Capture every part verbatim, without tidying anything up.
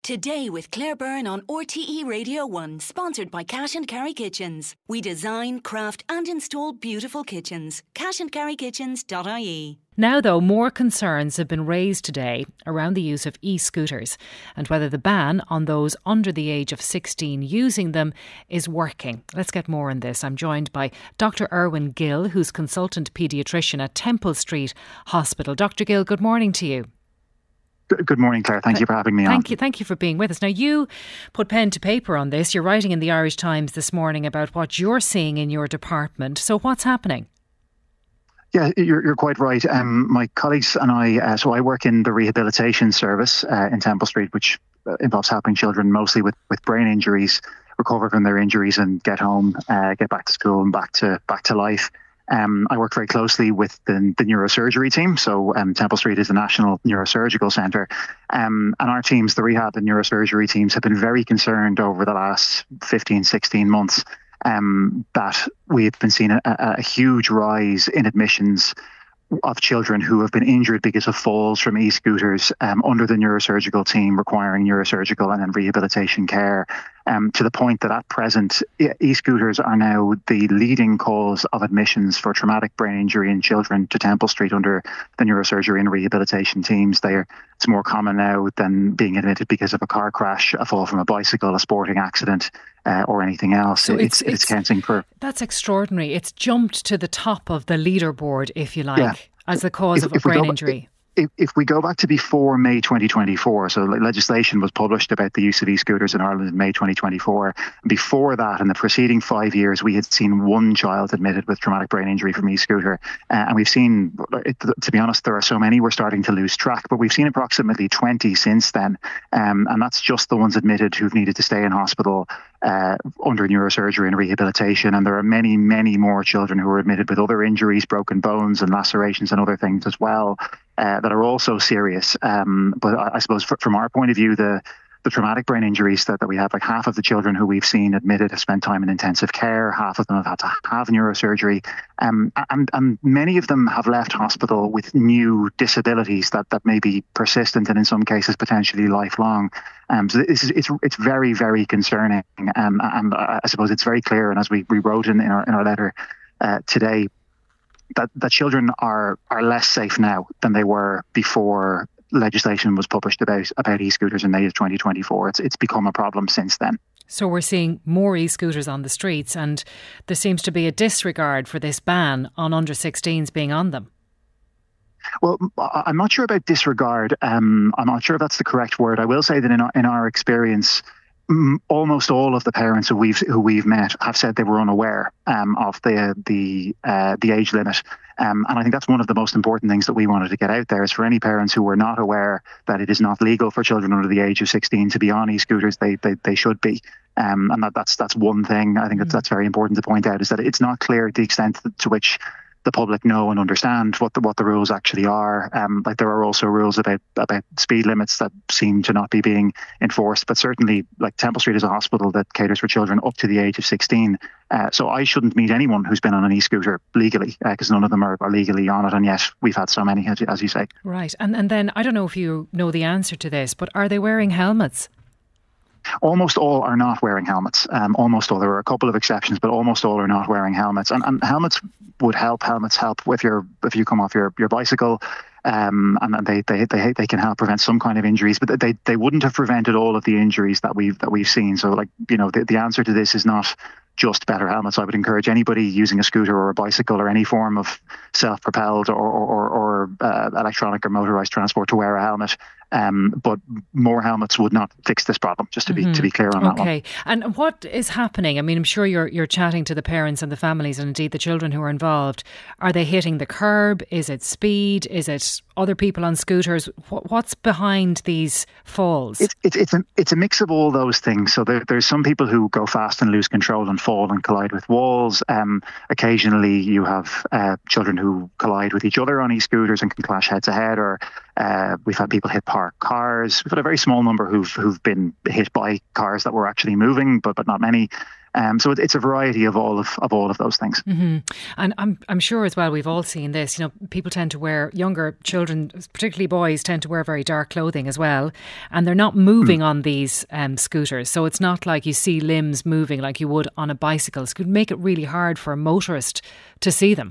Today with Claire Byrne on R T E Radio one, sponsored by Cash and Carry Kitchens. We design, craft and install beautiful kitchens. cash and carry kitchens dot I E. Now, though, more concerns have been raised today around the use of e-scooters and whether the ban on those under the age of sixteen using them is working. Let's get more on this. I'm joined by Doctor Irwin Gill, who's consultant paediatrician at Temple Street Hospital. Doctor Gill, good morning to you. Good morning, Claire. Thank you for having me on. Thank you. Thank you for being with us. Now, you put pen to paper on this. You're writing in the Irish Times this morning about what you're seeing in your department. So what's happening? Yeah, you're, you're quite right. Um, my colleagues and I, uh, so I work in the rehabilitation service uh, in Temple Street, which uh, involves helping children mostly with, with brain injuries recover from their injuries and get home, uh, get back to school and back to back to life. Um, I work very closely with the, the neurosurgery team. So um, Temple Street is the National Neurosurgical Centre. Um, and our teams, the rehab and neurosurgery teams, have been very concerned over the last fifteen, sixteen months um, that we've been seeing a, a huge rise in admissions of children who have been injured because of falls from e-scooters um, under the neurosurgical team requiring neurosurgical and then rehabilitation care, um, to the point that at present e-scooters are now the leading cause of admissions for traumatic brain injury in children to Temple Street under the neurosurgery and rehabilitation teams. They are, it's more common now than being admitted because of a car crash, a fall from a bicycle, a sporting accident, uh, or anything else. So it's, it's, it's counting for... That's extraordinary. It's jumped to the top of the leaderboard, if you like, yeah. as the cause if, of a brain injury. If, if we go back to before May twenty twenty-four, so legislation was published about the use of e-scooters in Ireland in May twenty twenty-four. Before that, in the preceding five years, we had seen one child admitted with traumatic brain injury from e-scooter. Uh, and we've seen, to be honest, there are so many we're starting to lose track, but we've seen approximately twenty since then. Um, and that's just the ones admitted who've needed to stay in hospital uh, under neurosurgery and rehabilitation. And there are many, many more children who are admitted with other injuries, broken bones and lacerations and other things as well. Uh, that are also serious. Um, but I, I suppose f- from our point of view, the the traumatic brain injuries that, that we have, like half of the children who we've seen admitted have spent time in intensive care, half of them have had to have neurosurgery, um, and, and many of them have left hospital with new disabilities that, that may be persistent and in some cases potentially lifelong. Um, so this is, it's it's very, very concerning. Um, and I suppose it's very clear, and as we, we wrote in, in, our, in our letter uh, today, that, that children are, are less safe now than they were before legislation was published about about e-scooters in May of twenty twenty-four. It's it's become a problem since then. So we're seeing more e-scooters on the streets, and there seems to be a disregard for this ban on under sixteens being on them. Well, I'm not sure about disregard. Um, I'm not sure if that's the correct word. I will say that in our, in our experience, almost all of the parents who we've who we've met have said they were unaware um, of the the uh, the age limit, um, and I think that's one of the most important things that we wanted to get out there is for any parents who were not aware that it is not legal for children under the age of sixteen to be on e-scooters. They they they should be, um, and that, that's that's one thing I think that's, that's very important to point out is that it's not clear the extent to which the public know and understand what the what the rules actually are. Um, like there are also rules about about speed limits that seem to not be being enforced. But certainly, like Temple Street is a hospital that caters for children up to the age of sixteen. Uh, so I shouldn't meet anyone who's been on an e-scooter legally, because uh, none of them are, are legally on it. And yet we've had so many, as, as you say. Right. And and then I don't know if you know the answer to this, but are they wearing helmets? Almost all are not wearing helmets. Um, almost all. There are a couple of exceptions, but almost all are not wearing helmets. And, and helmets would help. Helmets help if you're if you come off your, your bicycle, um, and they, they they they can help prevent some kind of injuries. But they they wouldn't have prevented all of the injuries that we've that we've seen. So, like you know, the, the answer to this is not just better helmets. I would encourage anybody using a scooter or a bicycle or any form of self-propelled or or, or uh, electronic or motorised transport to wear a helmet. Um, but more helmets would not fix this problem. Just to be mm-hmm. to be clear on okay. that one. Okay, and what is happening? I mean, I'm sure you're you're chatting to the parents and the families, and indeed the children who are involved. Are they hitting the curb? Is it speed? Is it other people on scooters? What, what's behind these falls? It's it's it's a it's a mix of all those things. So there, there's some people who go fast and lose control and fall and collide with walls. Um, occasionally you have uh, children who collide with each other on e-scooters and can clash head to head. Or uh, we've had people hit parked cars. We've had a very small number who've who've been hit by cars that were actually moving, but but not many. Um, so it, it's a variety of all of, of all of those things. Mm-hmm. And I'm I'm sure as well we've all seen this. You know, people tend to wear, younger children, particularly boys, tend to wear very dark clothing as well, and they're not moving mm. on these um, scooters. So it's not like you see limbs moving like you would on a bicycle. So it could make it really hard for a motorist to see them.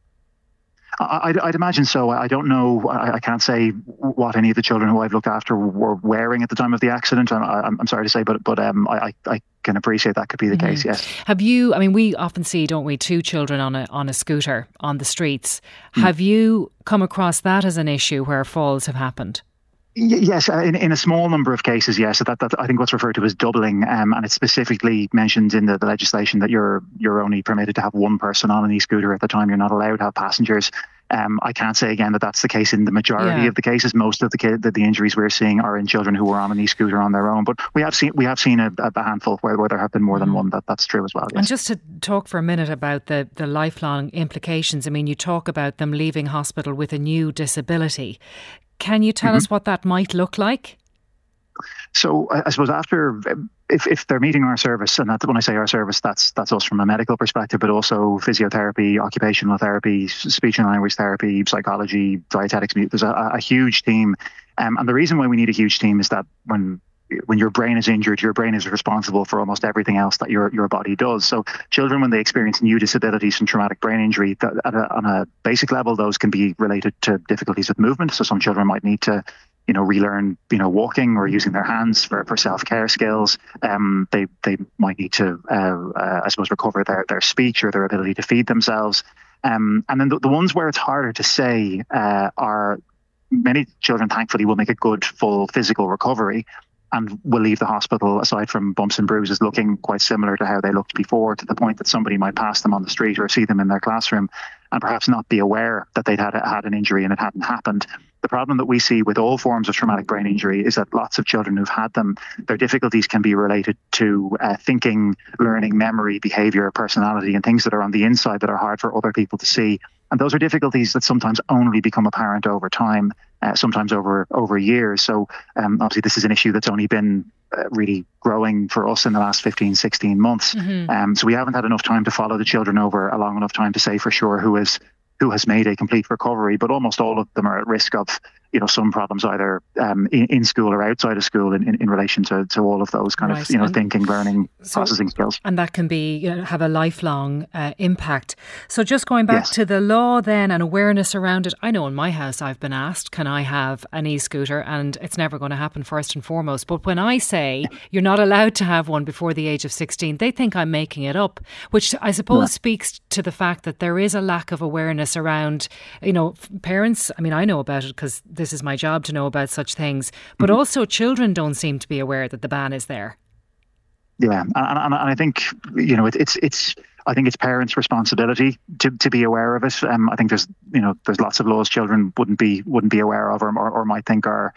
I'd, I'd imagine so. I don't know. I, I can't say what any of the children who I've looked after were wearing at the time of the accident. I'm, I'm, I'm sorry to say, but but um, I, I can appreciate that could be the mm-hmm. case. Yes. Have you? I mean, we often see, don't we, two children on a on a scooter on the streets. Mm. Have you come across that as an issue where falls have happened? Yes, in, in a small number of cases, yes. That, that I think what's referred to as doubling, um, and it's specifically mentioned in the, the legislation that you're you're only permitted to have one person on an e-scooter at the time. You're not allowed to have passengers. Um, I can't say again that that's the case in the majority yeah. of the cases. Most of the, the the injuries we're seeing are in children who were on an e-scooter on their own. But we have seen we have seen a, a handful where, where there have been more than one. That that's true as well. Yes. And just to talk for a minute about the the lifelong implications. I mean, you talk about them leaving hospital with a new disability. Can you tell mm-hmm. us what that might look like? So I, I suppose after, if, if they're meeting our service, and that, when I say our service, that's that's us from a medical perspective, but also physiotherapy, occupational therapy, speech and language therapy, psychology, dietetics. There's a, a huge team. Um, and the reason why we need a huge team is that when when your brain is injured, your brain is responsible for almost everything else that your your body does. So children, when they experience new disabilities from traumatic brain injury, that at a, on a basic level, those can be related to difficulties with movement. So some children might need to, you know, relearn, you know, walking or using their hands for, for self-care skills. Um, they they might need to, uh, uh, I suppose, recover their, their speech or their ability to feed themselves. Um, and then the, the ones where it's harder to say uh, are many children, thankfully, will make a good, full physical recovery and will leave the hospital, aside from bumps and bruises, looking quite similar to how they looked before, to the point that somebody might pass them on the street or see them in their classroom and perhaps not be aware that they'd had, had an injury and it hadn't happened. The problem that we see with all forms of traumatic brain injury is that lots of children who've had them, their difficulties can be related to uh, thinking, learning, memory, behaviour, personality, and things that are on the inside that are hard for other people to see. And those are difficulties that sometimes only become apparent over time, uh, sometimes over over years. So um, obviously this is an issue that's only been uh, really growing for us in the last fifteen, sixteen months. Mm-hmm. Um, so we haven't had enough time to follow the children over a long enough time to say for sure who is who has made a complete recovery, but almost all of them are at risk of, you know, some problems either um, in, in school or outside of school in, in, in relation to, to all of those kind right. of, you know, and thinking, learning, so, processing skills. And that can be, you know, have a lifelong uh, impact. So just going back yes. to the law then and awareness around it, I know in my house I've been asked, can I have an e-scooter? And it's never going to happen first and foremost. But when I say you're not allowed to have one before the age of sixteen, they think I'm making it up, which I suppose yeah. speaks to the fact that there is a lack of awareness around, you know, parents. I mean, I know about it because this is my job to know about such things, but mm-hmm. also children don't seem to be aware that the ban is there. Yeah, and, and, and I think, you know, it, it's it's I think it's parents' responsibility to, to be aware of it. Um, I think there's you know there's lots of laws children wouldn't be wouldn't be aware of or or, or might think are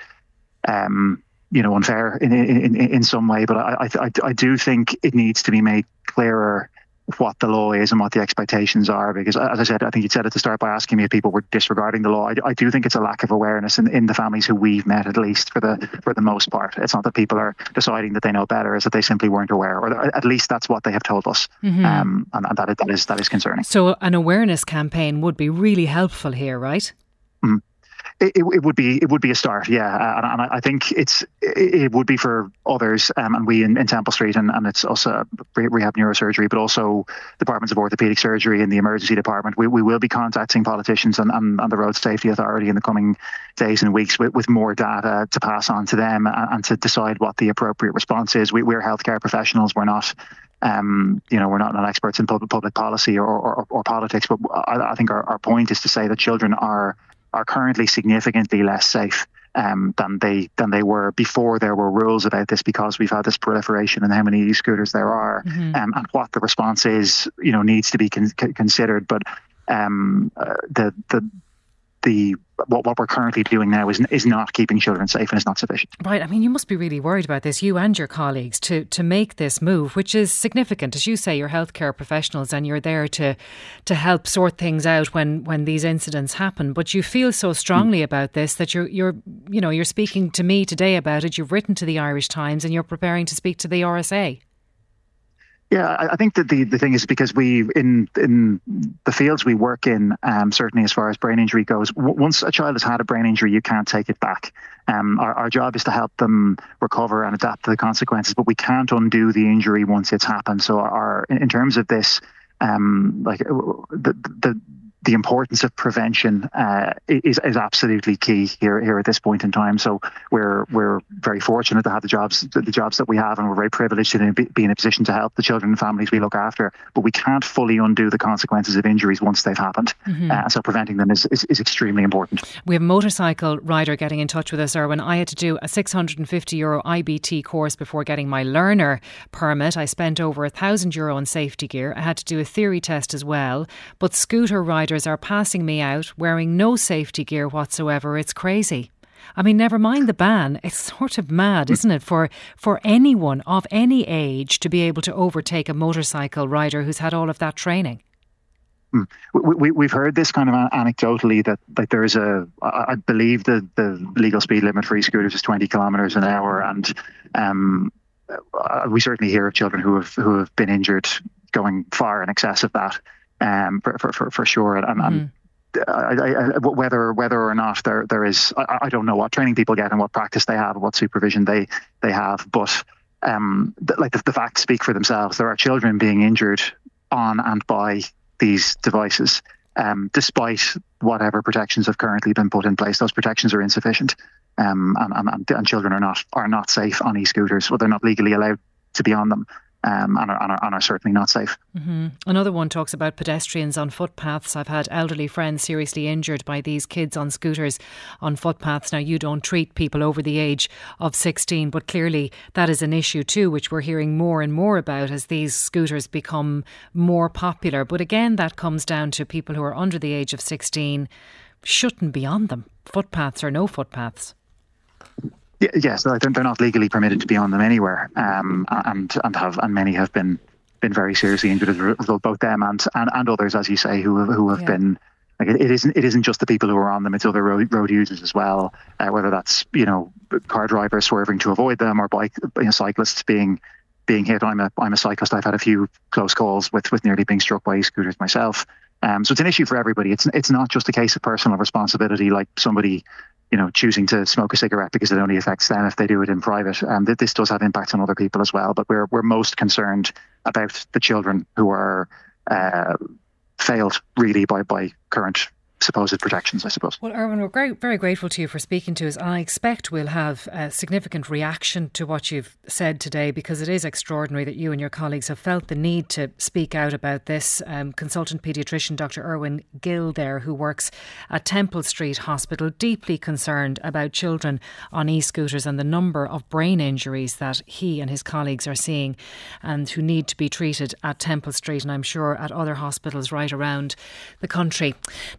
um you know unfair in in in some way, but I I I do think it needs to be made clearer what the law is and what the expectations are, because as I said, I think you said at the start by asking me if people were disregarding the law. I, I do think it's a lack of awareness in, in the families who we've met, at least for the for the most part. It's not that people are deciding that they know better, it's that they simply weren't aware, or at least that's what they have told us. Mm-hmm. um, and, and that, that is that is concerning. So an awareness campaign would be really helpful here, right? Mm-hmm. It, it would be it would be a start, yeah, uh, and, and I think it's it, it would be for others, um, and we in, in Temple Street, and, and it's also rehab neurosurgery, but also departments of orthopaedic surgery in the emergency department. We we will be contacting politicians and, and, and the Road Safety Authority in the coming days and weeks with, with more data to pass on to them and, and to decide what the appropriate response is. We, we're healthcare professionals. We're not. Um, you know, we're not, not experts in public public policy or or, or politics, but I, I think our, our point is to say that children are. are currently significantly less safe um, than they than they were before there were rules about this, because we've had this proliferation and how many e-scooters there are, mm-hmm. um, and what the response is, you know, needs to be con- considered. But um, uh, the the the what what we're currently doing now is is not keeping children safe, and is not sufficient. Right. I mean, you must be really worried about this, you and your colleagues, to to make this move, which is significant. As you say, you're healthcare professionals and you're there to to help sort things out when, when these incidents happen. But you feel so strongly mm. about this that you're you're you know you're speaking to me today about it. You've written to the Irish Times and you're preparing to speak to the R S A. Yeah, I think that the, the thing is because we, in in the fields we work in, um, certainly as far as brain injury goes, w- once a child has had a brain injury, you can't take it back. Um, our, our job is to help them recover and adapt to the consequences, but we can't undo the injury once it's happened. So our, in terms of this, um, like the the the importance of prevention uh, is is absolutely key here here at this point in time. So we're we're very fortunate to have the jobs the jobs that we have, and we're very privileged to be in a position to help the children and families we look after. But we can't fully undo the consequences of injuries once they've happened. Mm-hmm. Uh, so preventing them is, is is extremely important. We have a motorcycle rider getting in touch with us, Erwin. I had to do a six hundred fifty euro I B T course before getting my learner permit. I spent over a thousand euro on safety gear. I had to do a theory test as well. But scooter riders are passing me out wearing no safety gear whatsoever. It's crazy. I mean, never mind the ban. It's sort of mad, isn't it, for for anyone of any age to be able to overtake a motorcycle rider who's had all of that training. Mm. We, we, we've heard this kind of anecdotally that, that there is a, I believe the, the legal speed limit for e-scooters is twenty kilometres an hour, and um, we certainly hear of children who have who have been injured going far in excess of that. Um, for, for, for, for sure. And, mm-hmm. and I, I, whether whether or not there there is, I, I don't know what training people get and what practice they have and what supervision they, they have. But um, th- like the, the facts speak for themselves. There are children being injured on and by these devices, um, despite whatever protections have currently been put in place. Those protections are insufficient, um, and, and, and children are not are not safe on e-scooters. Well, they're not legally allowed to be on them. Um, and, are, and, are, and are certainly not safe. Mm-hmm. Another one talks about pedestrians on footpaths. I've had elderly friends seriously injured by these kids on scooters on footpaths. Now, you don't treat people over the age of sixteen, but clearly that is an issue too, which we're hearing more and more about as these scooters become more popular. But again, that comes down to people who are under the age of sixteen shouldn't be on them, footpaths or no footpaths. Yes, yeah, so they're not legally permitted to be on them anywhere, um, and and have and many have been been very seriously injured as a result, both them and, and, and others, as you say, who have, who have yeah. been. Like it, it isn't it isn't just the people who are on them; it's other road, road users as well. Uh, whether that's you know car drivers swerving to avoid them, or bike you know, cyclists being being hit. I'm a I'm a cyclist. I've had a few close calls with with nearly being struck by scooters myself. Um, so it's an issue for everybody. It's it's not just a case of personal responsibility, like somebody. you know, choosing to smoke a cigarette because it only affects them if they do it in private. Um, this does have impacts on other people as well, but we're we're most concerned about the children who are uh, failed really by, by current supposed protections, I suppose. Well, Erwin, we're great, very grateful to you for speaking to us. I expect we'll have a significant reaction to what you've said today, because it is extraordinary that you and your colleagues have felt the need to speak out about this. Um, consultant paediatrician Doctor Erwin Gill there, who works at Temple Street Hospital, deeply concerned about children on e-scooters and the number of brain injuries that he and his colleagues are seeing and who need to be treated at Temple Street, and I'm sure at other hospitals right around the country.